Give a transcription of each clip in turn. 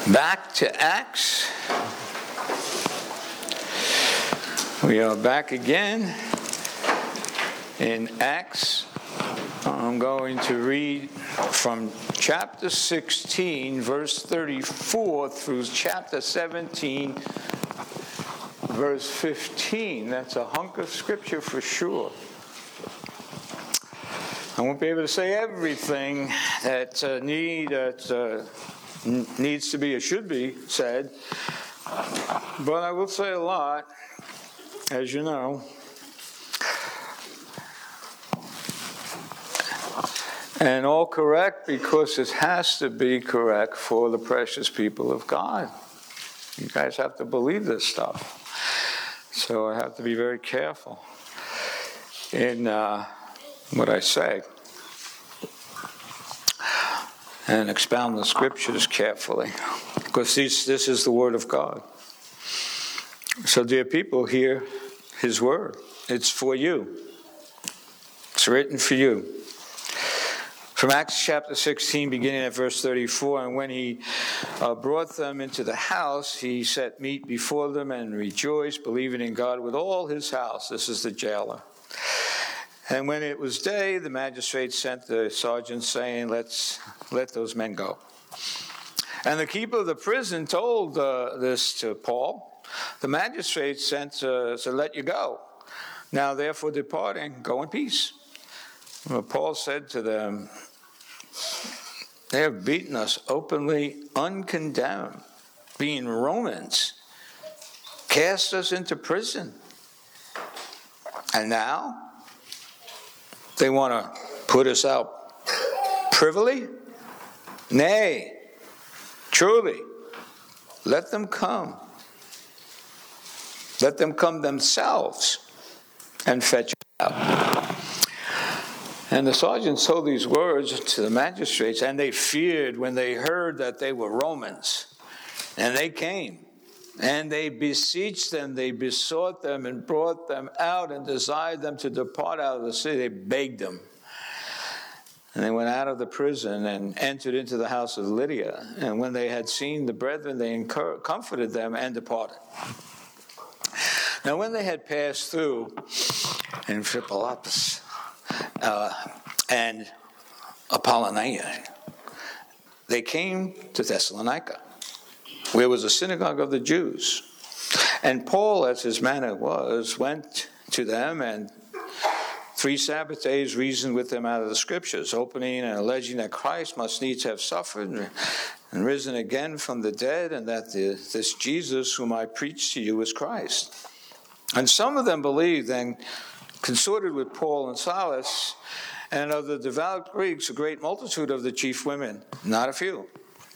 Back to Acts. We are back again in Acts. I'm going to read from chapter 16, verse 34 through chapter 17, verse 15. That's a hunk of scripture for sure. I won't be able to say everything that needs to be or should be said, but I will say a lot, as you know. And all correct because it has to be correct for the precious people of God. You guys have to believe this stuff. So I have to be very careful in what I say and expound the scriptures carefully, because this is the word of God. So dear people, hear his word. It's for you. It's written for you. From Acts chapter 16, beginning at verse 34, and when he brought them into the house, he set meat before them and rejoiced, believing in God with all his house. This is the jailer. And when it was day, the magistrate sent the sergeant, saying, let those men go. And the keeper of the prison told this to Paul. The magistrate sent to let you go. Now, therefore, departing, go in peace. Well, Paul said to them, they have beaten us openly, uncondemned, being Romans, cast us into prison. And now they want to put us out privily? Nay, truly, let them come. Let them come themselves and fetch you out. And the sergeant told these words to the magistrates, and they feared when they heard that they were Romans. And they came, and they beseeched them, they besought them, and brought them out, and desired them to depart out of the city. They begged them. And they went out of the prison and entered into the house of Lydia. And when they had seen the brethren, they comforted them and departed. Now when they had passed through in Philippopolis and Apollonia, they came to Thessalonica, where was a synagogue of the Jews. And Paul, as his manner was, went to them, and 3 Sabbath days reasoned with them out of the Scriptures, opening and alleging that Christ must needs have suffered and risen again from the dead, and that this Jesus whom I preach to you is Christ. And some of them believed and consorted with Paul and Silas, and of the devout Greeks, a great multitude of the chief women, not a few.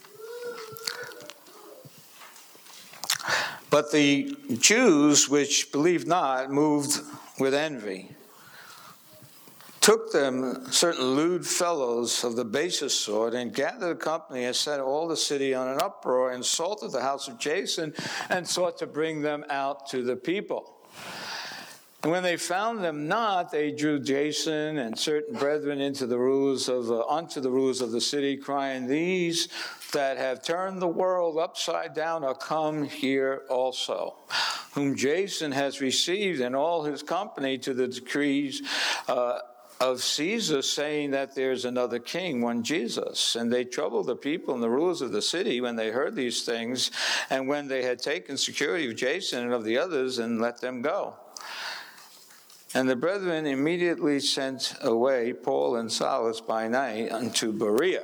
But the Jews which believed not, moved with envy, took them certain lewd fellows of the basest sort, and gathered a company and set all the city on an uproar, and assaulted the house of Jason, and sought to bring them out to the people. And when they found them not, they drew Jason and certain brethren unto the rulers of the city, crying, these that have turned the world upside down are come here also, whom Jason has received and all his company to the decrees of Caesar, saying that there's another king, one Jesus. And they troubled the people and the rulers of the city when they heard these things, and when they had taken security of Jason and of the others, and let them go. And the brethren immediately sent away Paul and Silas by night unto Berea,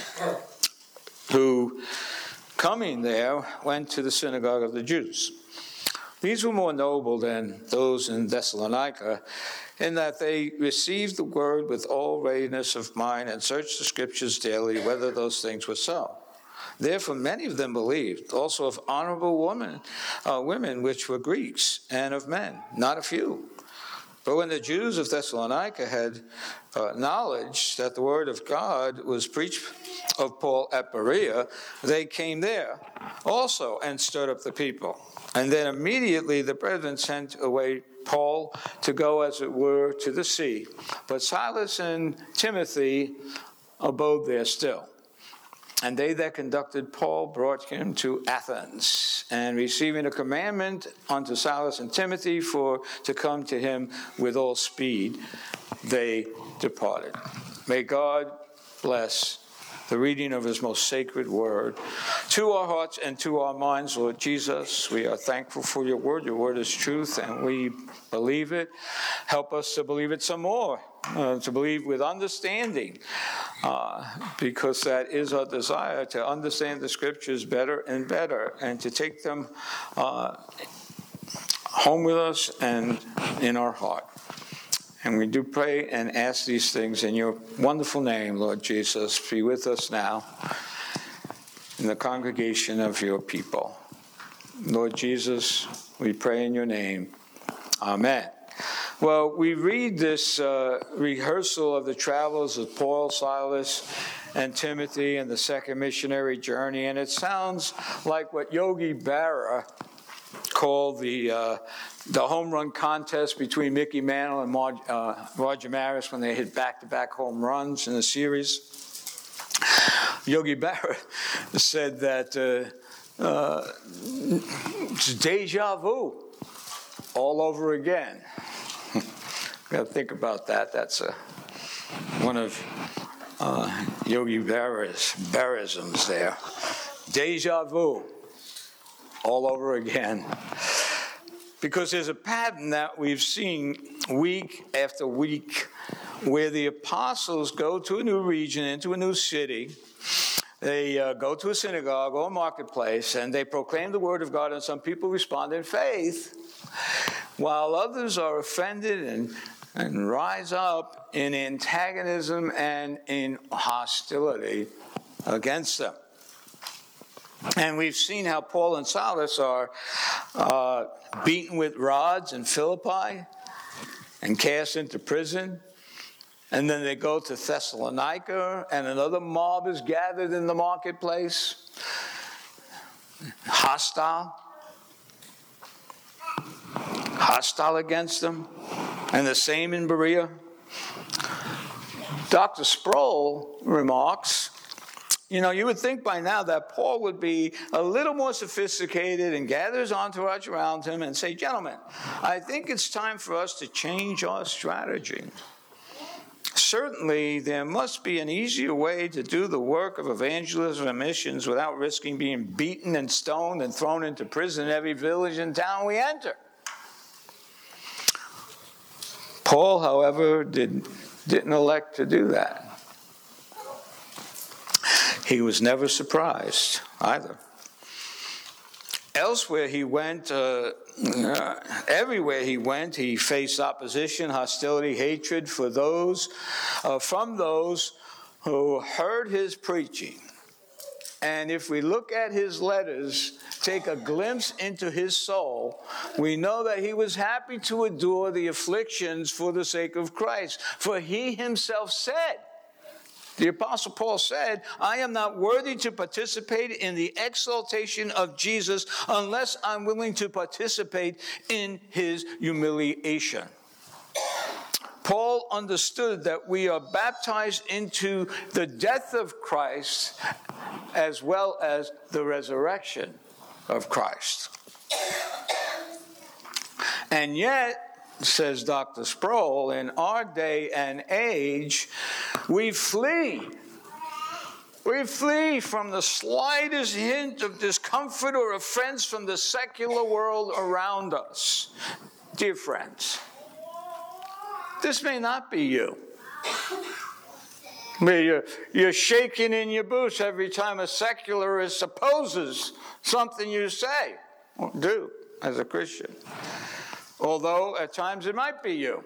who, coming there, went to the synagogue of the Jews. These were more noble than those in Thessalonica, in that they received the word with all readiness of mind, and searched the Scriptures daily whether those things were so. Therefore many of them believed, also of honorable women which were Greeks, and of men, not a few. But when the Jews of Thessalonica had knowledge that the word of God was preached of Paul at Berea, they came there also and stirred up the people. And then immediately the brethren sent away Paul to go, as it were, to the sea. But Silas and Timothy abode there still. And they that conducted Paul brought him to Athens, and receiving a commandment unto Silas and Timothy to come to him with all speed, they departed. May God bless the reading of his most sacred word to our hearts and to our minds. Lord Jesus, we are thankful for your word. Your word is truth, and we believe it. Help us to believe it some more, to believe with understanding, because that is our desire, to understand the scriptures better and better, and to take them home with us and in our heart. And we do pray and ask these things in your wonderful name, Lord Jesus. Be with us now in the congregation of your people. Lord Jesus, we pray in your name. Amen. Well, we read this rehearsal of the travels of Paul, Silas, and Timothy and the second missionary journey, and it sounds like what Yogi Berra called the home run contest between Mickey Mantle and Roger Maris when they hit back-to-back home runs in the series. Yogi Berra said that it's deja vu all over again. Got to think about that. That's one of Yogi Berra's Berrisms there. Deja vu all over again. Because there's a pattern that we've seen week after week where the apostles go to a new region, into a new city. They go to a synagogue or a marketplace, and they proclaim the word of God, and some people respond in faith, while others are offended and rise up in antagonism and in hostility against them. And we've seen how Paul and Silas are beaten with rods in Philippi and cast into prison. And then they go to Thessalonica, and another mob is gathered in the marketplace, hostile against them. And the same in Berea. Dr. Sproul remarks, you would think by now that Paul would be a little more sophisticated and gather his entourage around him and say, gentlemen, I think it's time for us to change our strategy. Certainly, there must be an easier way to do the work of evangelism and missions without risking being beaten and stoned and thrown into prison in every village and town we enter. Paul, however, didn't elect to do that. He was never surprised either. Elsewhere he went, everywhere he went, he faced opposition, hostility, hatred from those who heard his preaching. And if we look at his letters, take a glimpse into his soul, we know that he was happy to endure the afflictions for the sake of Christ. For he himself said, the Apostle Paul said, I am not worthy to participate in the exaltation of Jesus unless I'm willing to participate in his humiliation. Paul understood that we are baptized into the death of Christ as well as the resurrection of Christ. And yet, says Dr. Sproul, in our day and age, we flee. We flee from the slightest hint of discomfort or offense from the secular world around us. Dear friends, this may not be you. You're shaking in your boots every time a secularist opposes something you say or do as a Christian. Although at times it might be you.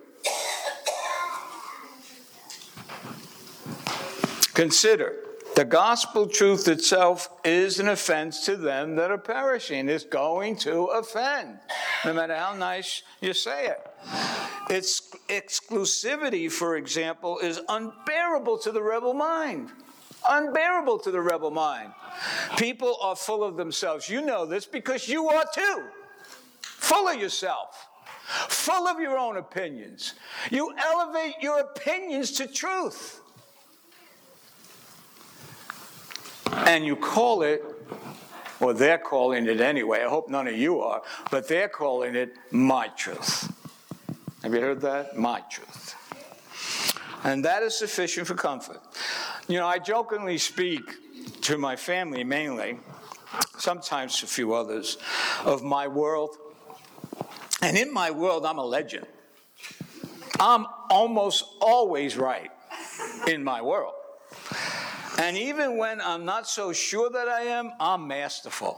Consider, the gospel truth itself is an offense to them that are perishing. It's going to offend, no matter how nice you say it. Its exclusivity, for example, is unbearable to the rebel mind. Unbearable to the rebel mind. People are full of themselves. You know this because you are too. Full of yourself. Full of your own opinions. You elevate your opinions to truth. And you call it, or they're calling it anyway, I hope none of you are, but they're calling it my truth. Have you heard that? My truth. And that is sufficient for comfort. You know, I jokingly speak to my family mainly, sometimes to a few others, of my world. And in my world, I'm a legend. I'm almost always right in my world. And even when I'm not so sure that I am, I'm masterful.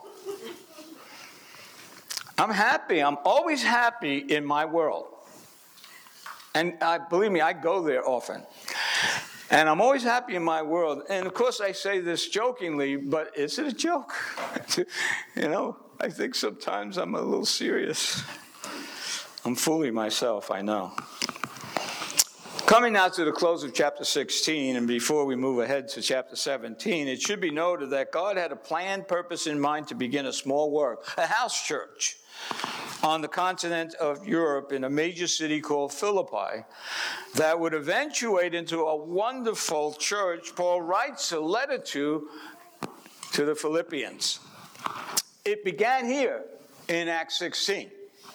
I'm happy. I'm always happy in my world. And believe me, I go there often. And I'm always happy in my world. And of course, I say this jokingly, but is it a joke? You know, I think sometimes I'm a little serious. I'm fooling myself, I know. Coming now to the close of chapter 16, and before we move ahead to chapter 17, it should be noted that God had a planned purpose in mind to begin a small work, a house church, on the continent of Europe in a major city called Philippi that would eventuate into a wonderful church Paul writes a letter to the Philippians. It began here in Acts 16.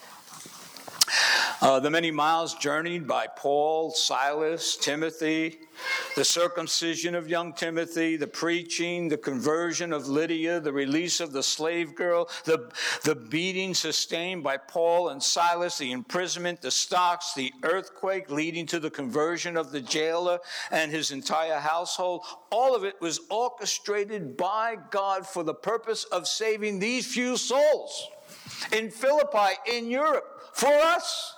The many miles journeyed by Paul, Silas, Timothy, the circumcision of young Timothy, the preaching, the conversion of Lydia, the release of the slave girl, the beating sustained by Paul and Silas, the imprisonment, the stocks, the earthquake leading to the conversion of the jailer and his entire household. All of it was orchestrated by God for the purpose of saving these few souls in Philippi, in Europe, for us.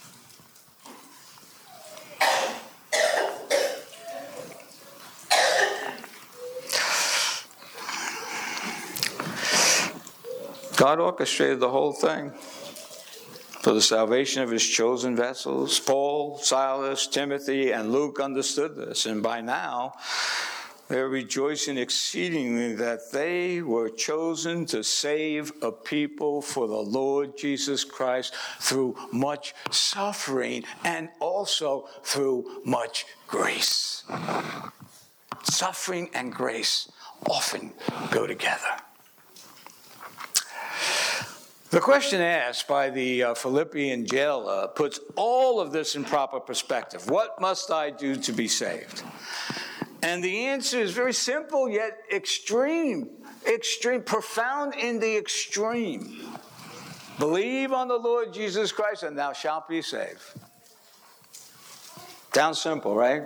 God orchestrated the whole thing for the salvation of his chosen vessels. Paul, Silas, Timothy, and Luke understood this, and by now they're rejoicing exceedingly that they were chosen to save a people for the Lord Jesus Christ through much suffering and also through much grace. Suffering and grace often go together. The question asked by the Philippian jailer puts all of this in proper perspective. What must I do to be saved? And the answer is very simple, yet extreme, profound in the extreme. Believe on the Lord Jesus Christ and thou shalt be saved. Sounds simple, right?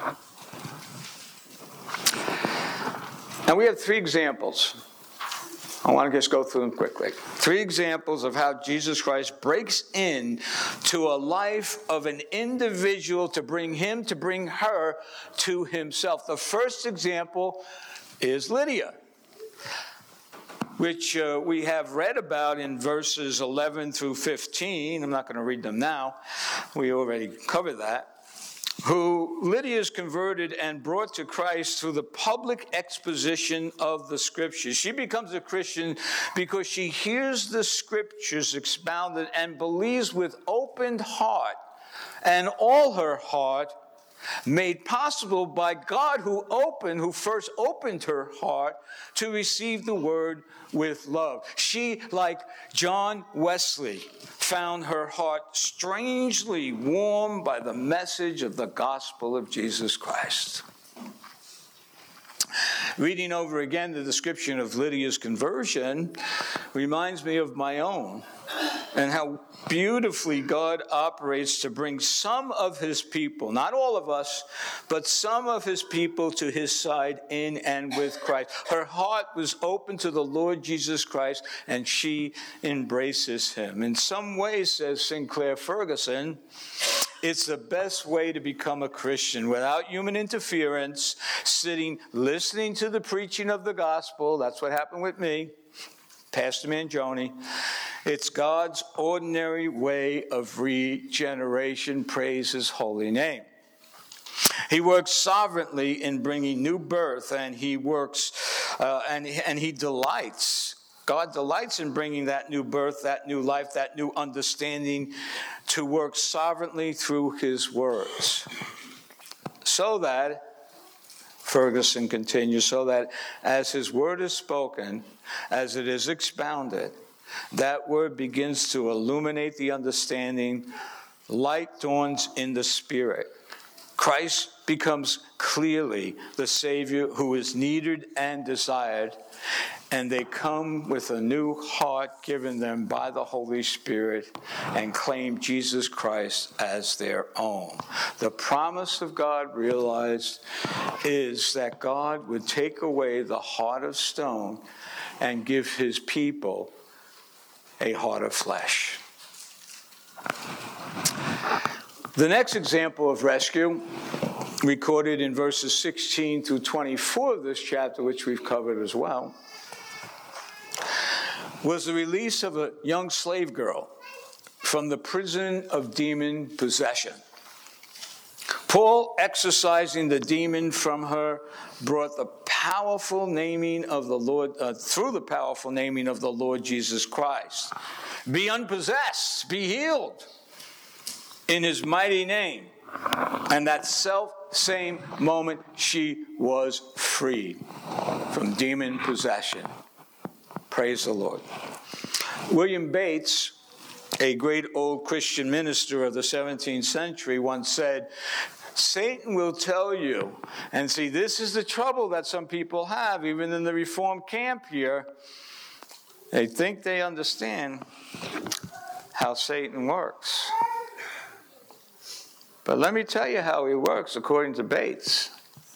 And we have 3 examples. I want to just go through them quickly. 3 examples of how Jesus Christ breaks in to a life of an individual to bring her to himself. The first example is Lydia, which we have read about in verses 11 through 15. I'm not going to read them now. We already covered that. Who Lydia is converted and brought to Christ through the public exposition of the Scriptures. She becomes a Christian because she hears the Scriptures expounded and believes with open heart and all her heart, made possible by God who first opened her heart to receive the word with love. She, like John Wesley, found her heart strangely warmed by the message of the gospel of Jesus Christ. Reading over again the description of Lydia's conversion reminds me of my own and how beautifully God operates to bring some of his people, not all of us, but some of his people to his side in and with Christ. Her heart was open to the Lord Jesus Christ, and she embraces him. In some ways, says Sinclair Ferguson, it's the best way to become a Christian without human interference, sitting, listening to the preaching of the gospel. That's what happened with me, Pastor Mangione. It's God's ordinary way of regeneration. Praise his holy name. He works sovereignly in bringing new birth, and he works, and he delights. God delights in bringing that new birth, that new life, that new understanding to work sovereignly through his words. So that Ferguson continues, so that as his word is spoken, as it is expounded, that word begins to illuminate the understanding, light dawns in the spirit. Christ becomes clearly the Savior who is needed and desired, and they come with a new heart given them by the Holy Spirit and claim Jesus Christ as their own. The promise of God realized is that God would take away the heart of stone and give his people a heart of flesh. The next example of rescue, recorded in verses 16 through 24 of this chapter, which we've covered as well, was the release of a young slave girl from the prison of demon possession. Paul, exorcising the demon from her, brought the powerful naming of the Lord, through the powerful naming of the Lord Jesus Christ. Be unpossessed, be healed in his mighty name. And that same moment, she was freed from demon possession. Praise the Lord. William Bates, a great old Christian minister of the 17th century, once said, Satan will tell you, and see, this is the trouble that some people have, even in the Reformed camp here. They think they understand how Satan works. But let me tell you how he works according to Bates.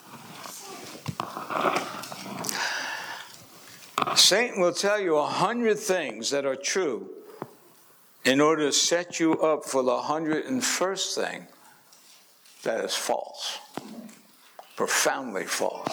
Satan will tell you 100 things that are true in order to set you up for the 101st thing that is false, profoundly false,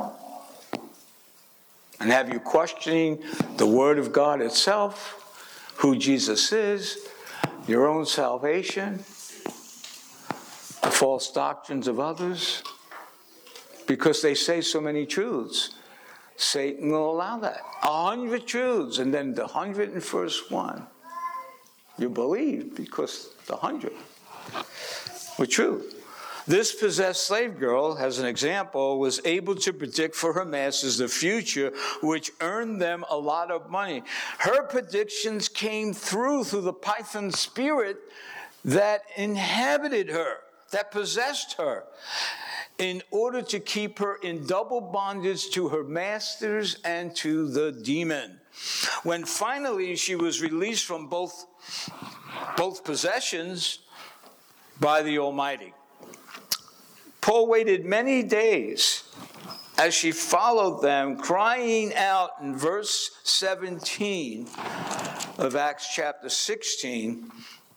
and have you questioning the Word of God itself, who Jesus is, your own salvation, the false doctrines of others, because they say so many truths. Satan will allow that. 100 truths, and then the 101st one you believe because the 100 were true. This possessed slave girl, as an example, was able to predict for her masters the future, which earned them a lot of money. Her predictions came through the python spirit that inhabited her, that possessed her, in order to keep her in double bondage to her masters and to the demon. When finally she was released from both possessions by the Almighty, Paul waited many days as she followed them, crying out in verse 17 of Acts chapter 16,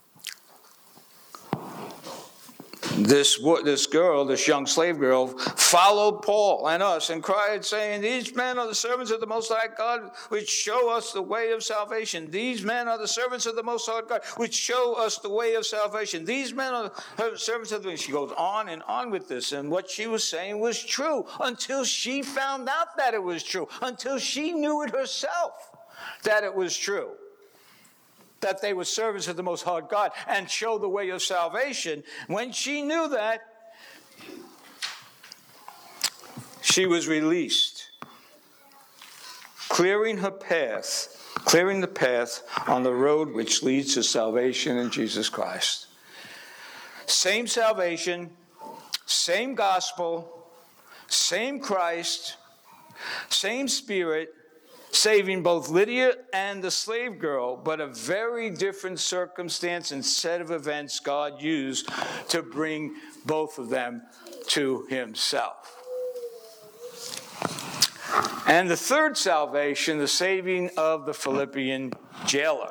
This girl, this young slave girl, followed Paul and us and cried, saying, These men are the servants of the Most High God, which show us the way of salvation. These men are the servants of the Most High God, which show us the way of salvation. These men are the servants of the... She goes on and on with this, and what she was saying was true until she found out that it was true, until she knew it herself that it was true, that they were servants of the Most High God and show the way of salvation. When she knew that, she was released, clearing the path on the road which leads to salvation in Jesus Christ. Same salvation, same gospel, same Christ, same Spirit, saving both Lydia and the slave girl, but a very different circumstance and set of events God used to bring both of them to himself. And the third salvation, the saving of the Philippian jailer.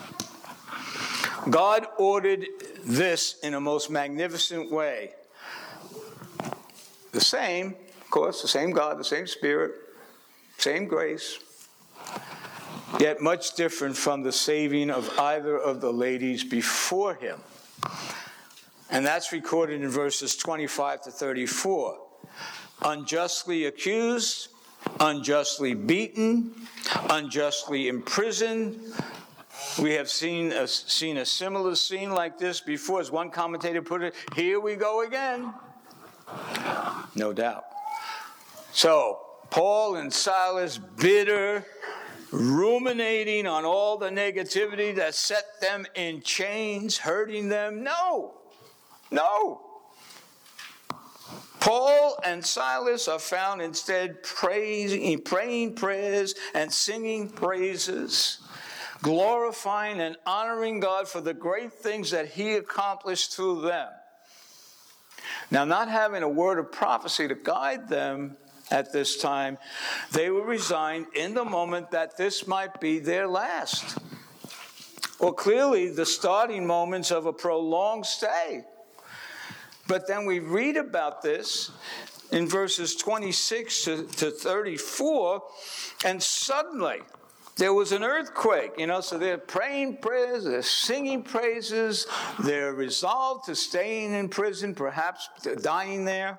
God ordered this in a most magnificent way. The same, of course, the same God, the same Spirit, same grace, yet much different from the saving of either of the ladies before him. And that's recorded in verses 25 to 34. Unjustly accused, unjustly beaten, unjustly imprisoned. We have seen a similar scene like this before. As one commentator put it, here we go again. No doubt. So, Paul and Silas, bitter, ruminating on all the negativity that set them in chains, hurting them. No. Paul and Silas are found instead praying prayers and singing praises, glorifying and honoring God for the great things that he accomplished through them. Now, not having a word of prophecy to guide them at this time, they were resigned in the moment that this might be their last, or clearly the starting moments of a prolonged stay. But then we read about this in verses 26 to 34, and suddenly there was an earthquake. So they're praying prayers, they're singing praises, they're resolved to staying in prison, perhaps dying there.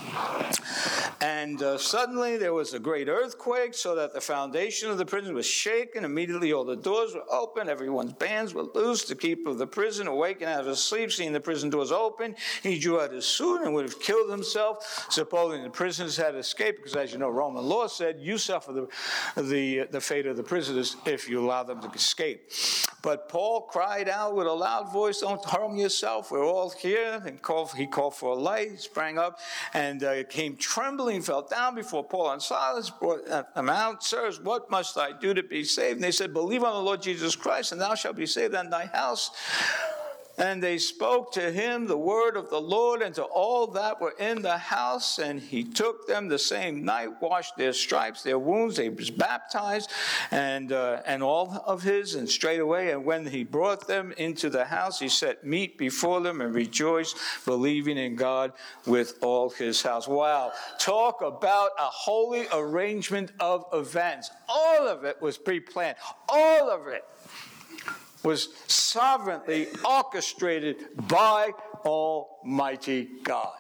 And suddenly there was a great earthquake, so that the foundation of the prison was shaken. Immediately all the doors were open, everyone's bands were loosed. The keeper of the prison, awakened out of his sleep, seeing the prison doors open, he drew out his sword and would have killed himself, supposing the prisoners had escaped, because as you know, Roman law said, you suffer the fate of the prisoners if you allow them to escape. But Paul cried out with a loud voice, "Don't harm yourself, we're all here." And he called for a light, sprang up, and came trembling, fell down before Paul and Silas, brought them out. "Sirs, what must I do to be saved?" And they said, "Believe on the Lord Jesus Christ, and thou shalt be saved and thy house." And they spoke to him the word of the Lord and to all that were in the house. And he took them the same night, washed their stripes, their wounds. They was baptized, and all of his. And straightway, and when he brought them into the house, he set meat before them and rejoiced, believing in God with all his house. Wow. Talk about a holy arrangement of events. All of it was pre-planned. All of it was sovereignly orchestrated by Almighty God.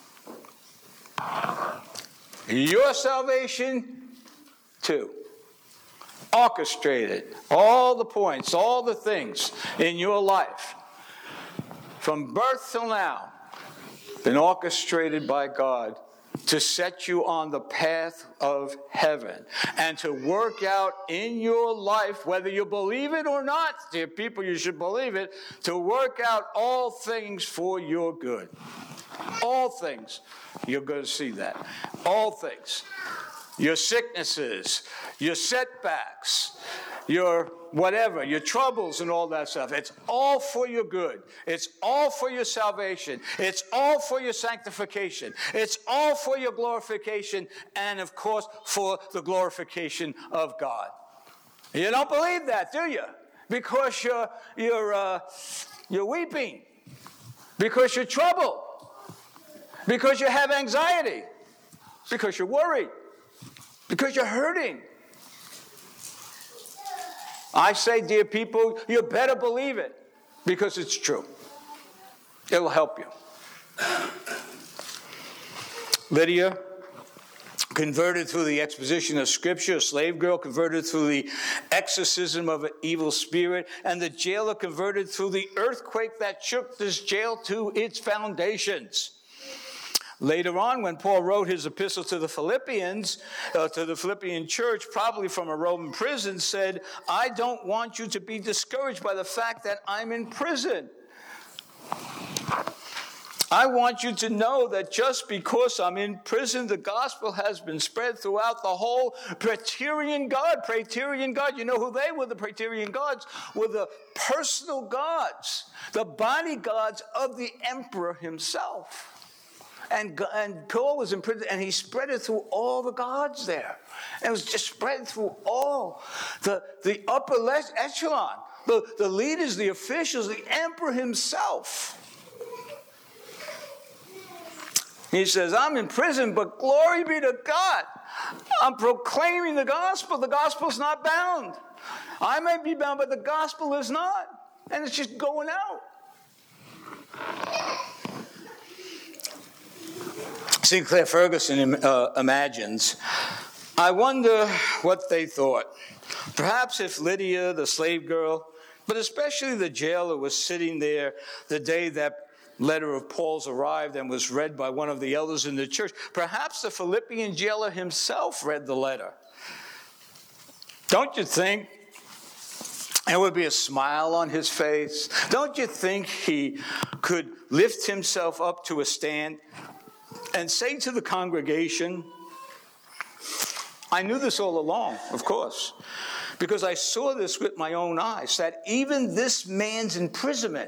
Your salvation, too. Orchestrated. All the points, all the things in your life, from birth till now, been orchestrated by God to set you on the path of heaven and to work out in your life, whether you believe it or not, dear people, you should believe it, to work out all things for your good. All things. You're going to see that. All things. Your sicknesses, your setbacks, your whatever, your troubles and all that stuff. It's all for your good. It's all for your salvation. It's all for your sanctification. It's all for your glorification and, of course, for the glorification of God. You don't believe that, do you? Because you're weeping. Because you're troubled. Because you have anxiety. Because you're worried. Because you're hurting. I say, dear people, you better believe it, because it's true. It'll help you. Lydia, converted through the exposition of Scripture, a slave girl converted through the exorcism of an evil spirit, and the jailer converted through the earthquake that shook this jail to its foundations. Later on, when Paul wrote his epistle to the Philippians, to the Philippian church, probably from a Roman prison, said, "I don't want you to be discouraged by the fact that I'm in prison. I want you to know that just because I'm in prison, the gospel has been spread throughout the whole Praetorian Guard. Praetorian Guard, you know who they were? The Praetorian Guards were the personal guards, the bodyguards of the emperor himself. And Paul was in prison, and he spread it through all the guards there. And it was just spread through all the upper echelon, the leaders, the officials, the emperor himself. He says, I'm in prison, but glory be to God. I'm proclaiming the gospel. The gospel's not bound. I may be bound, but the gospel is not. And it's just going out. Sinclair Ferguson imagines, I wonder what they thought. Perhaps if Lydia, the slave girl, but especially the jailer, was sitting there the day that letter of Paul's arrived and was read by one of the elders in the church. Perhaps the Philippian jailer himself read the letter. Don't you think there would be a smile on his face? Don't you think he could lift himself up to a stand and say to the congregation, I knew this all along, of course, because I saw this with my own eyes, that even this man's imprisonment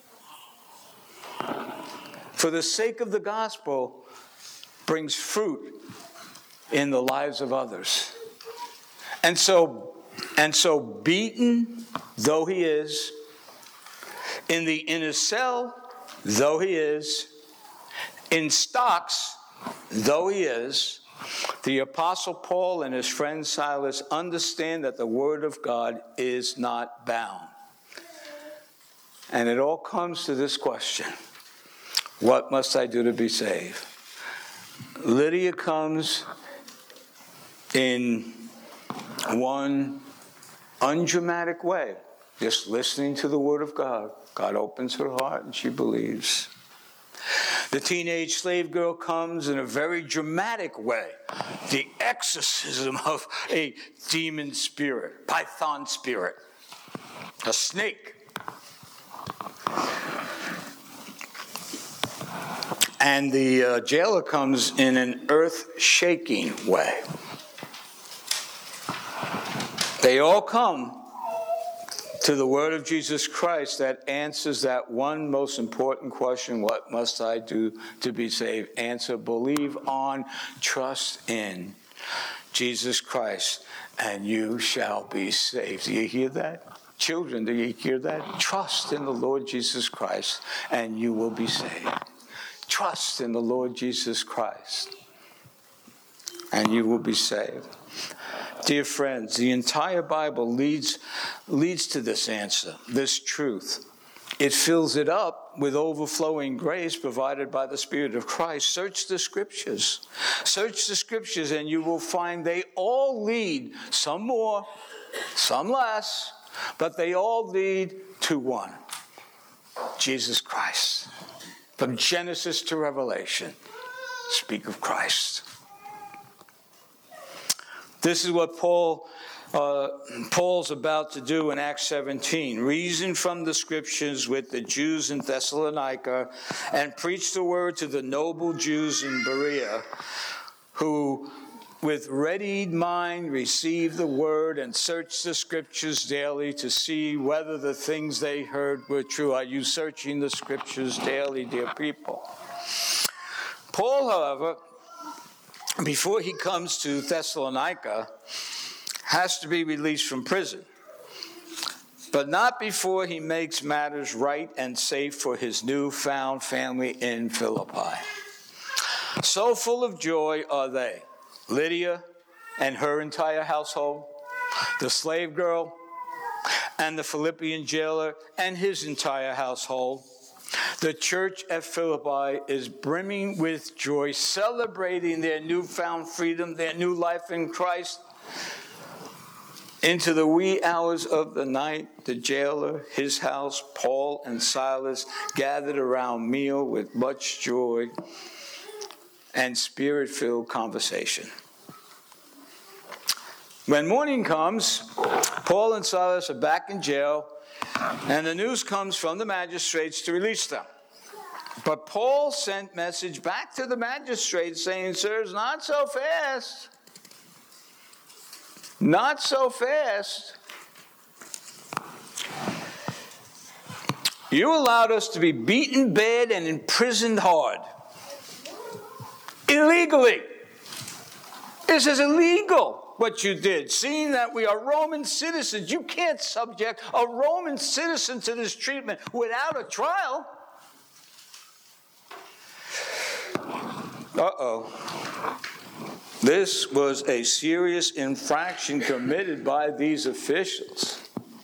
for the sake of the gospel brings fruit in the lives of others. And so beaten though he is, in the inner cell though he is, in stocks though he is, the Apostle Paul and his friend Silas understand that the Word of God is not bound. And it all comes to this question: what must I do to be saved? Lydia comes in one undramatic way, just listening to the Word of God. God opens her heart and she believes. The teenage slave girl comes in a very dramatic way. The exorcism of a demon spirit, python spirit, a snake. And the jailer comes in an earth-shaking way. They all come to the word of Jesus Christ that answers that one most important question: what must I do to be saved? Answer: believe on, trust in Jesus Christ, and you shall be saved. Do you hear that? Children, do you hear that? Trust in the Lord Jesus Christ, and you will be saved. Trust in the Lord Jesus Christ, and you will be saved. Dear friends, the entire Bible leads to this answer, this truth. It fills it up with overflowing grace provided by the Spirit of Christ. Search the Scriptures. Search the Scriptures, and you will find they all lead, some more, some less, but they all lead to one: Jesus Christ. From Genesis to Revelation, speak of Christ. This is what Paul's about to do in Acts 17. Reason from the Scriptures with the Jews in Thessalonica and preach the word to the noble Jews in Berea, who with readied mind receive the word and search the Scriptures daily to see whether the things they heard were true. Are you searching the Scriptures daily, dear people? Paul, however, before he comes to Thessalonica, has to be released from prison, but not before he makes matters right and safe for his newfound family in Philippi. So full of joy are they, Lydia and her entire household, the slave girl, and the Philippian jailer and his entire household. The church at Philippi is brimming with joy, celebrating their newfound freedom, their new life in Christ. Into the wee hours of the night, the jailer, his house, Paul and Silas gathered around meal with much joy and spirit-filled conversation. When morning comes, Paul and Silas are back in jail, and the news comes from the magistrates to release them. But Paul sent message back to the magistrates saying, sirs, not so fast. Not so fast. You allowed us to be beaten bad and imprisoned hard. Illegally. This is illegal. What you did, seeing that we are Roman citizens. You can't subject a Roman citizen to this treatment without a trial. Uh-oh. This was a serious infraction committed by these officials.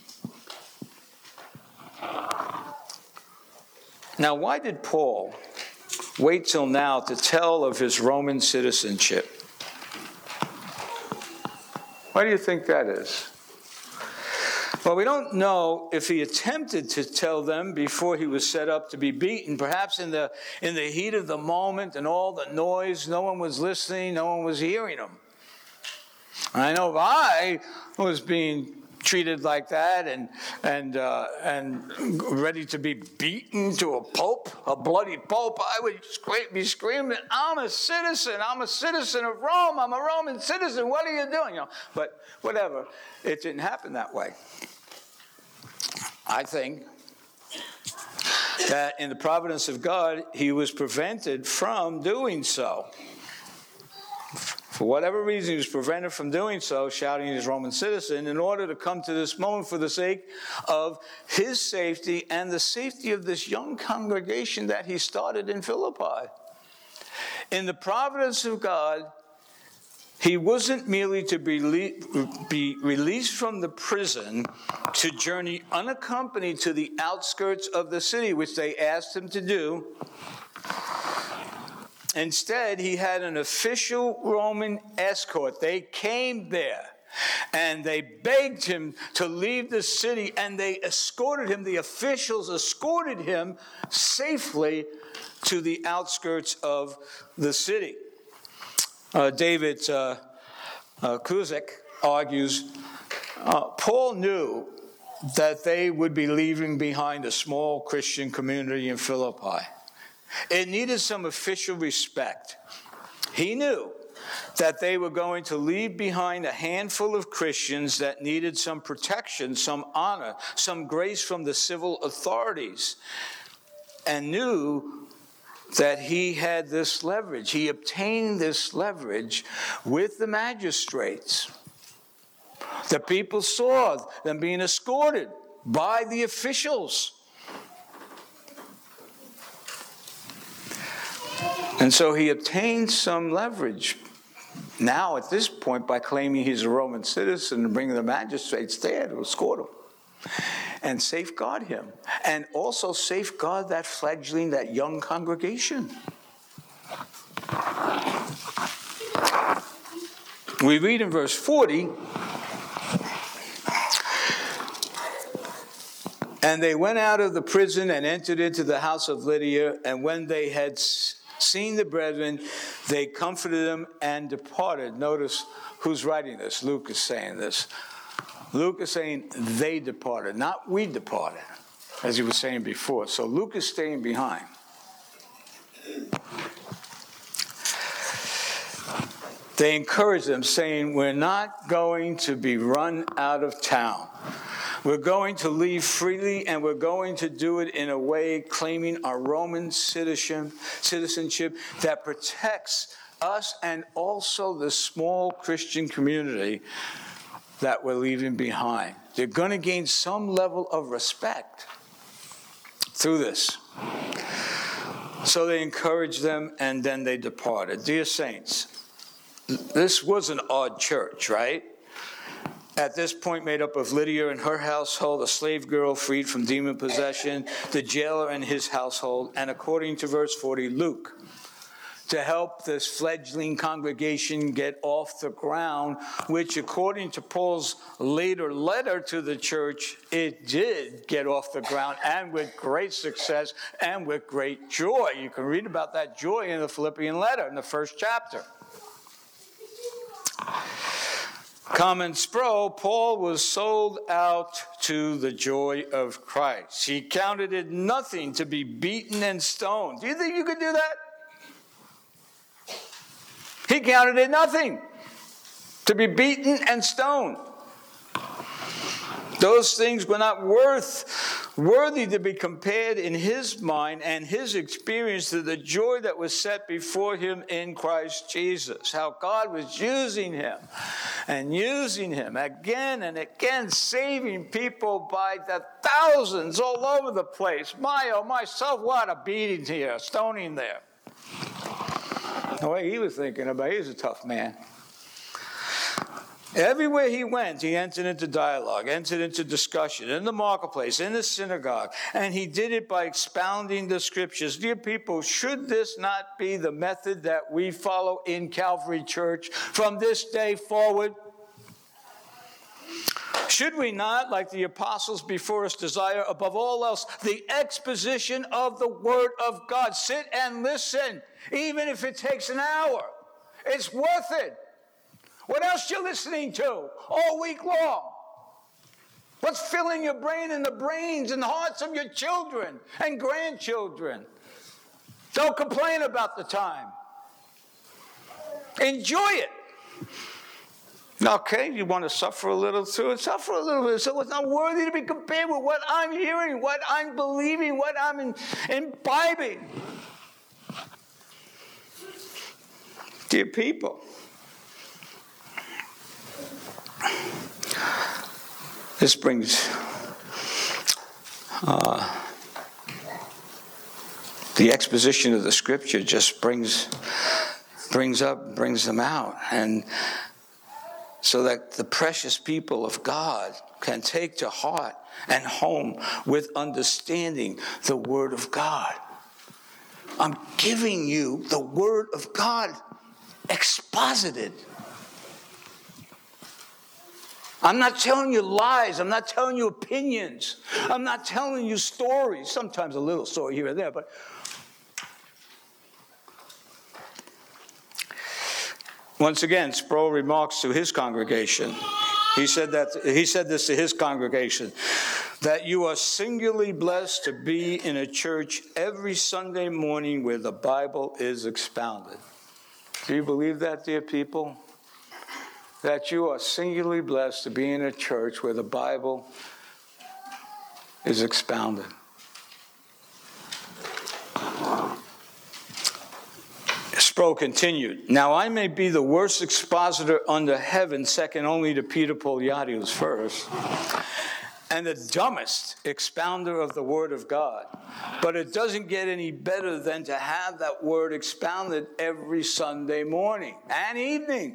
Now, why did Paul wait till now to tell of his Roman citizenship? Why do you think that is? But we don't know if he attempted to tell them before he was set up to be beaten. Perhaps in the heat of the moment and all the noise, no one was listening, no one was hearing him. I know if I was being treated like that and ready to be beaten to a pope, a bloody pope, I would be screaming, I'm a citizen of Rome, I'm a Roman citizen, what are you doing? But whatever, it didn't happen that way. I think that in the providence of God, he was prevented from doing so. For whatever reason, he was prevented from doing so, shouting his Roman citizen, in order to come to this moment for the sake of his safety and the safety of this young congregation that he started in Philippi. In the providence of God, he wasn't merely to be released from the prison to journey unaccompanied to the outskirts of the city, which they asked him to do. Instead, he had an official Roman escort. They came there and they begged him to leave the city, and they escorted him. The officials escorted him safely to the outskirts of the city. David Kuzek argues, Paul knew that they would be leaving behind a small Christian community in Philippi. It needed some official respect. He knew that they were going to leave behind a handful of Christians that needed some protection, some honor, some grace from the civil authorities, and knew that he had this leverage. He obtained this leverage with the magistrates. The people saw them being escorted by the officials. And so he obtained some leverage. Now, at this point, by claiming he's a Roman citizen and bringing the magistrates there to escort him and safeguard him, and also safeguard that fledgling, that young congregation. We read in verse 40, and they went out of the prison and entered into the house of Lydia, and when they had seen the brethren, they comforted them and departed. Notice who's writing this. Luke is saying this. Luke is saying they departed, not we departed, as he was saying before. So Luke is staying behind. They encouraged them, saying, we're not going to be run out of town. We're going to leave freely, and we're going to do it in a way claiming our Roman citizenship that protects us and also the small Christian community that we're leaving behind. They're going to gain some level of respect through this. So they encouraged them, and then they departed. Dear saints, this was an odd church, right? At this point, made up of Lydia and her household, a slave girl freed from demon possession, the jailer and his household, and according to verse 40, Luke, to help this fledgling congregation get off the ground, which according to Paul's later letter to the church, it did get off the ground, and with great success and with great joy. You can read about that joy in the Philippian letter in the first chapter. Common spro, Paul was sold out to the joy of Christ. He counted it nothing to be beaten and stoned. Do you think you could do that? He counted it nothing to be beaten and stoned. Those things were not worthy to be compared in his mind and his experience to the joy that was set before him in Christ Jesus. How God was using him again and again, saving people by the thousands all over the place. Myself, what a beating here, stoning there. The way he was thinking about it, he was a tough man. Everywhere he went, he entered into dialogue, entered into discussion, in the marketplace, in the synagogue, and he did it by expounding the scriptures. Dear people, should this not be the method that we follow in Calvary Church from this day forward? Should we not, like the apostles before us, desire above all else the exposition of the Word of God? Sit and listen, even if it takes an hour. It's worth it. What else you listening to all week long? What's filling your brain and the brains and the hearts of your children and grandchildren? Don't complain about the time. Enjoy it. Okay, you want to suffer a little through it? Suffer a little bit. So it's not worthy to be compared with what I'm hearing, what I'm believing, what I'm imbibing. Dear people, this brings the exposition of the Scripture just brings them out, and so that the precious people of God can take to heart and home with understanding the Word of God. I'm giving you the Word of God exposited. I'm not telling you lies. I'm not telling you opinions. I'm not telling you stories. Sometimes a little story here and there, but once again, Sproul remarks to his congregation. He said this to his congregation, that you are singularly blessed to be in a church every Sunday morning where the Bible is expounded. Do you believe that, dear people? That you are singularly blessed to be in a church where the Bible is expounded. Sproul continued, now I may be the worst expositor under heaven, second only to Peter Poliati, who's first, and the dumbest expounder of the Word of God. But it doesn't get any better than to have that Word expounded every Sunday morning and evening.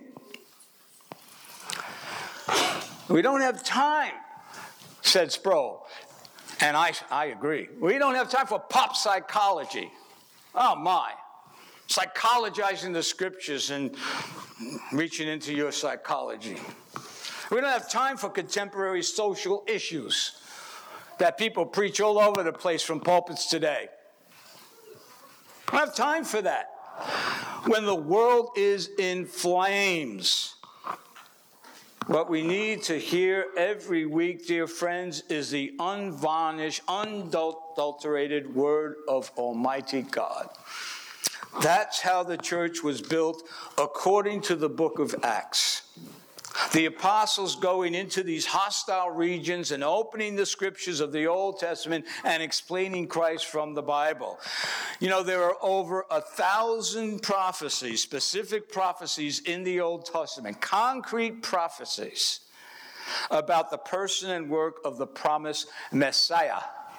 We don't have time, said Sproul, and I agree. We don't have time for pop psychology. Oh my. Psychologizing the Scriptures and reaching into your psychology. We don't have time for contemporary social issues that people preach all over the place from pulpits today. We don't have time for that. When the world is in flames, what we need to hear every week, dear friends, is the unvarnished, unadulterated Word of Almighty God. That's how the church was built according to the book of Acts. The apostles going into these hostile regions and opening the Scriptures of the Old Testament and explaining Christ from the Bible. You know, there are over 1,000 prophecies, specific prophecies in the Old Testament, concrete prophecies about the person and work of the promised Messiah.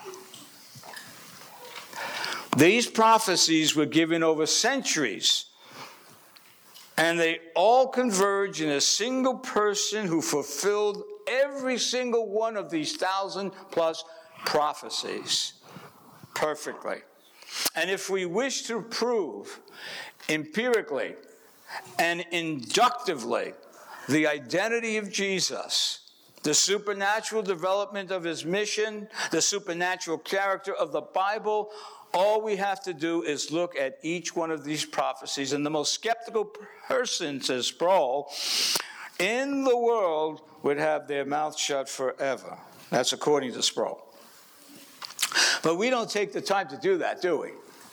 These prophecies were given over centuries, and they all converge in a single person who fulfilled every single one of these 1,000+ prophecies perfectly. And if we wish to prove empirically and inductively the identity of Jesus, the supernatural development of his mission, the supernatural character of the Bible, all we have to do is look at each one of these prophecies. And the most skeptical person, says Sproul, in the world would have their mouth shut forever. That's according to Sproul. But we don't take the time to do that, do we?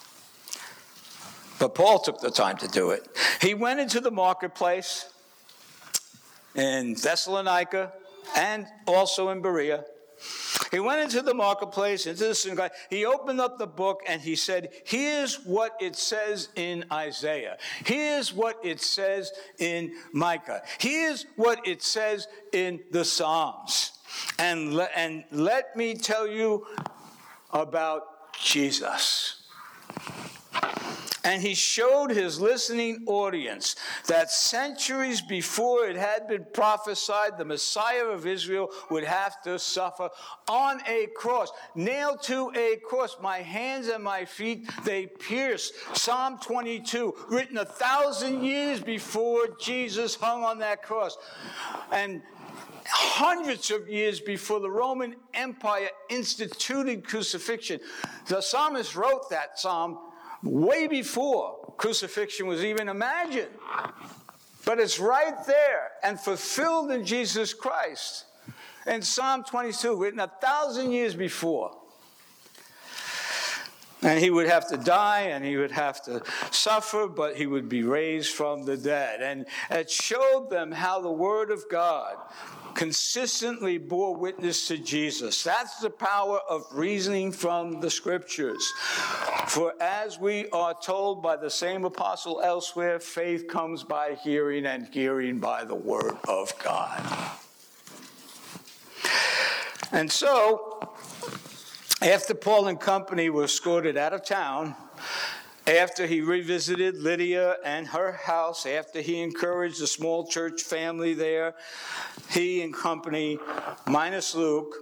But Paul took the time to do it. He went into the marketplace in Thessalonica and also in Berea. He went into the marketplace, into the synagogue. He opened up the book and he said, here's what it says in Isaiah. Here's what it says in Micah. Here's what it says in the Psalms. And let me tell you about Jesus. And he showed his listening audience that centuries before it had been prophesied, the Messiah of Israel would have to suffer on a cross, nailed to a cross. My hands and my feet they pierced. Psalm 22, written 1,000 years before Jesus hung on that cross. And hundreds of years before the Roman Empire instituted crucifixion. The psalmist wrote that psalm way before crucifixion was even imagined. But it's right there and fulfilled in Jesus Christ. In Psalm 22, written 1,000 years before. And he would have to die and he would have to suffer, but he would be raised from the dead. And it showed them how the Word of God consistently bore witness to Jesus. That's the power of reasoning from the Scriptures. For as we are told by the same apostle elsewhere, faith comes by hearing, and hearing by the Word of God. And so, after Paul and company were escorted out of town, after he revisited Lydia and her house, after he encouraged the small church family there, he and company, minus Luke,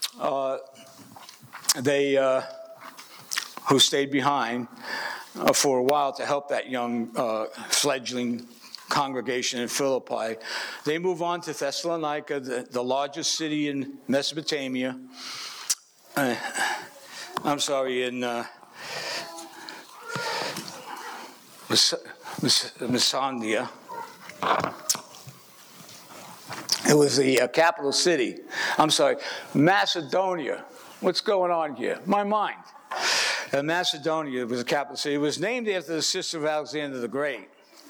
who stayed behind for a while to help that young fledgling congregation in Philippi, they move on to Thessalonica, the largest city in Mesopotamia. In Macedonia. It was the capital city. Macedonia. What's going on here? My mind. Macedonia was the capital city. It was named after the sister of Alexander the Great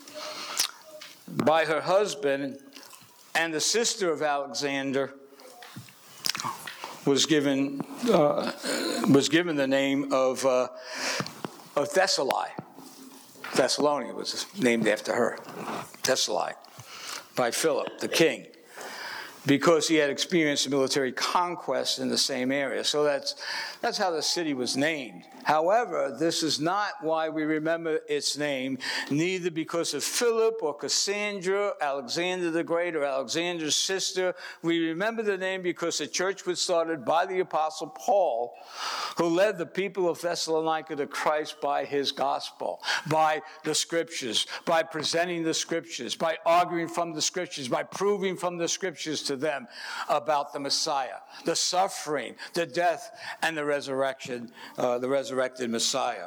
by her husband, and the sister of Alexander was given the name of Thessaly. Thessalonica was named after her, Thessaly, by Philip, the king, because he had experienced military conquest in the same area. So that's how the city was named. However, this is not why we remember its name, neither because of Philip or Cassandra, Alexander the Great, or Alexander's sister. We remember the name because the church was started by the Apostle Paul, who led the people of Thessalonica to Christ by his gospel, by the Scriptures, by presenting the Scriptures, by arguing from the Scriptures, by proving from the Scriptures to them about the Messiah, the suffering, the death, and the resurrection, the resurrected Messiah.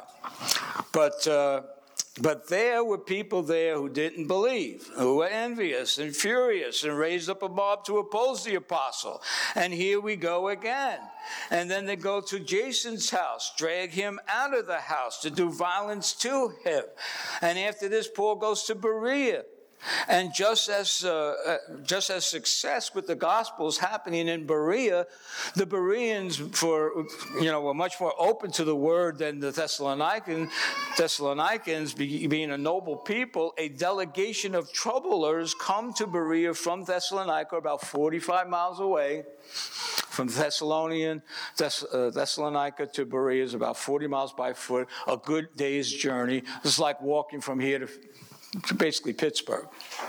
But there were people there who didn't believe, who were envious and furious and raised up a mob to oppose the apostle. And here we go again. And then they go to Jason's house, drag him out of the house to do violence to him. And after this, Paul goes to Berea. And just as success with the gospel is happening in Berea, the Bereans were much more open to the word than the Thessalonians. Being a noble people, a delegation of troublers come to Berea from Thessalonica, about 45 miles away. From Thessalonica to Berea is about 40 miles by foot, a good day's journey. It's like walking from here to basically Pittsburgh.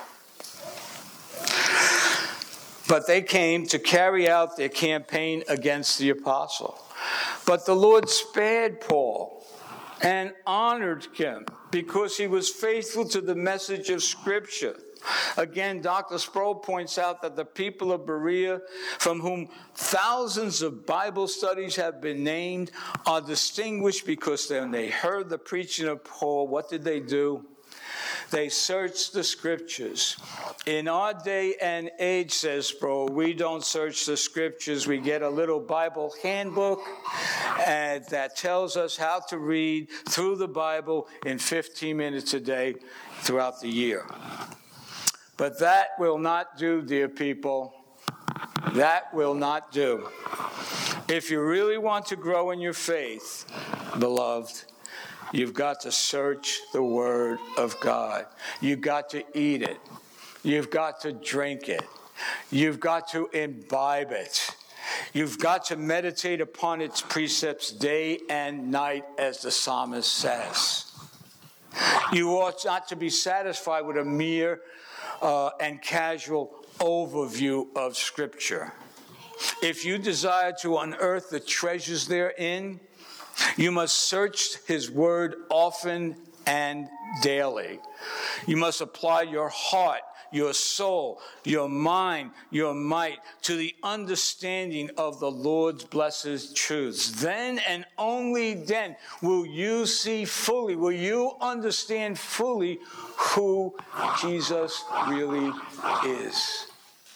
But they came to carry out their campaign against the apostle. But the Lord spared Paul and honored him because he was faithful to the message of Scripture. Again, Dr. Sproul points out that the people of Berea, from whom thousands of Bible studies have been named, are distinguished because when they heard the preaching of Paul, what did they do? They searched the Scriptures. In our day and age, says Sproul, we don't search the Scriptures. We get a little Bible handbook and that tells us how to read through the Bible in 15 minutes a day throughout the year. But that will not do, dear people. That will not do. If you really want to grow in your faith, beloved, you've got to search the Word of God. You've got to eat it. You've got to drink it. You've got to imbibe it. You've got to meditate upon its precepts day and night, as the psalmist says. You ought not to be satisfied with a mere and casual overview of Scripture. If you desire to unearth the treasures therein, you must search His Word often and daily. You must apply your heart, your soul, your mind, your might to the understanding of the Lord's blessed truths. Then and only then will you see fully, will you understand fully who Jesus really is.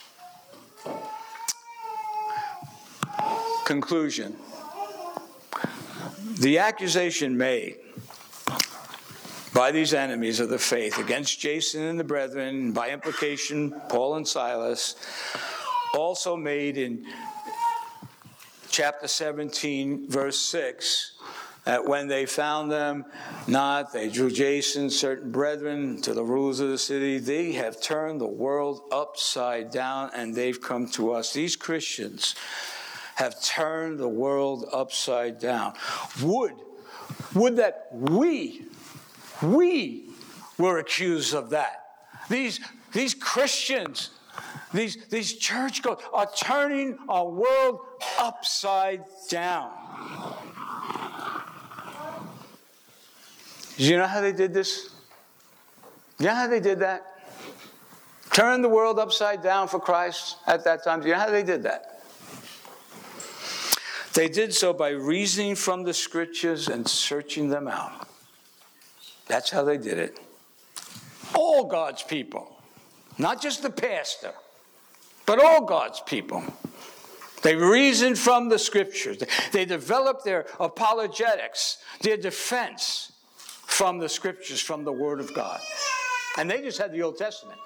Conclusion. The accusation made by these enemies of the faith against Jason and the brethren, by implication, Paul and Silas, also made in chapter 17, verse 6, that when they found them not, they drew Jason, certain brethren, to the rulers of the city. They have turned the world upside down, and they've come to us. These Christians have turned the world upside down. Would that we were accused of that. These Christians, these churchgoers are turning our world upside down. Do you know how they did this? Do you know how they did that? Turn the world upside down for Christ at that time. Do you know how they did that? They did so by reasoning from the Scriptures and searching them out. That's how they did it. All God's people, not just the pastor, but all God's people. They reasoned from the Scriptures. They developed their apologetics, their defense from the Scriptures, from the Word of God. And they just had the Old Testament.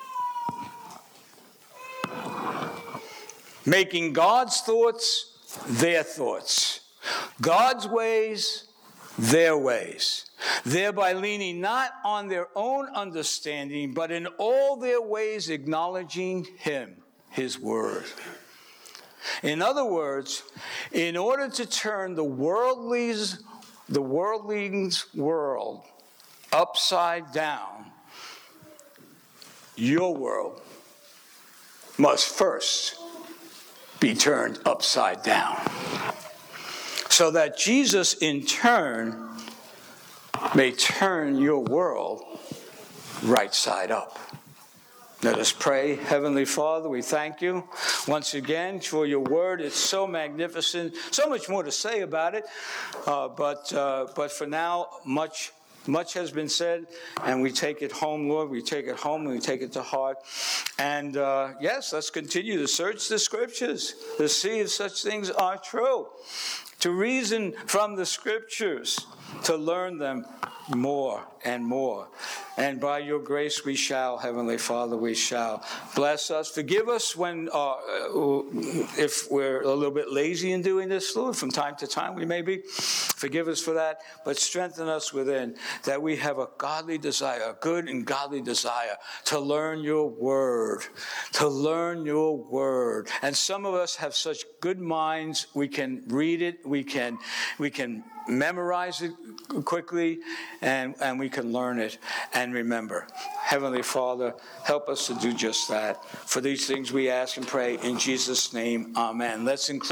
Making God's thoughts their thoughts, God's ways their ways, thereby leaning not on their own understanding, but in all their ways acknowledging Him, His Word. In other words, in order to turn the worldling's world upside down, your world must first be turned upside down, so that Jesus in turn may turn your world right side up. Let us pray. Heavenly Father, we thank you once again for your word. It's so magnificent, so much more to say about it, but for now, much has been said, and we take it home, Lord. We take it home and we take it to heart. And yes, let's continue to search the Scriptures to see if such things are true, to reason from the Scriptures, to learn them more and more. And by your grace we shall, Heavenly Father, we shall. Bless us. Forgive us when, if we're a little bit lazy in doing this, Lord. From time to time we may be. Forgive us for that. But strengthen us within, that we have a godly desire, a good and godly desire to learn your word. To learn your word. And some of us have such good minds, we can read it, we can memorize it quickly, and we can learn it and remember. Heavenly Father, help us to do just that. For these things we ask and pray in Jesus' name, amen. Let's include